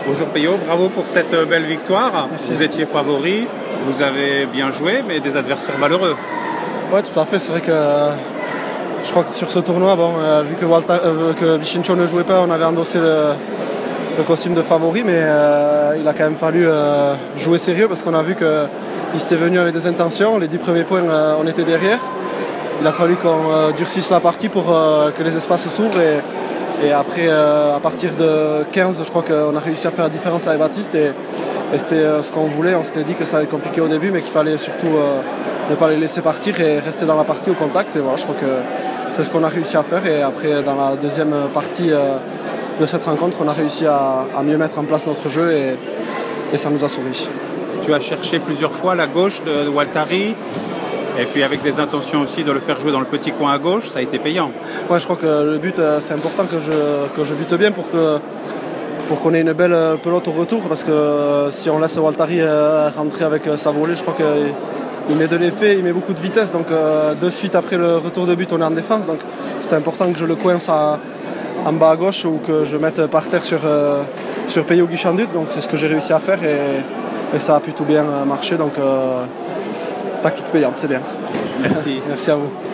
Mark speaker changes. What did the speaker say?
Speaker 1: Bonjour Peyo, bravo pour cette belle victoire.
Speaker 2: Merci.
Speaker 1: Vous étiez favori, vous avez bien joué, mais des adversaires malheureux.
Speaker 2: Ouais, tout à fait. C'est vrai que je crois que sur ce tournoi, vu que Vichincho ne jouait pas, on avait endossé le costume de favori, mais il a quand même fallu jouer sérieux parce qu'on a vu qu'il s'était venu avec des intentions. Les 10 premiers points, on était derrière. Il a fallu qu'on durcisse la partie pour que les espaces s'ouvrent. Et après, à partir de 15, je crois qu'on a réussi à faire la différence avec Baptiste. Et c'était ce qu'on voulait. On s'était dit que ça allait être compliqué au début, mais qu'il fallait surtout ne pas les laisser partir et rester dans la partie au contact. Et voilà, je crois que c'est ce qu'on a réussi à faire. Et après, dans la deuxième partie de cette rencontre, on a réussi à mieux mettre en place notre jeu et ça nous a sauvés.
Speaker 1: Tu as cherché plusieurs fois la gauche de Waltari. Et puis avec des intentions aussi de le faire jouer dans le petit coin à gauche, ça a été payant.
Speaker 2: Ouais, je crois que le but, c'est important que je bute bien pour qu'on ait une belle pelote au retour. Parce que si on laisse Waltari rentrer avec sa volée, je crois qu'il met de l'effet, il met beaucoup de vitesse. Donc de suite après le retour de but, on est en défense. Donc c'est important que je le coince en bas à gauche ou que je mette par terre sur Peyo Guichandut. Donc c'est ce que j'ai réussi à faire et ça a plutôt bien marché. Donc tactique payante, c'est bien.
Speaker 1: Merci.
Speaker 2: Merci à vous.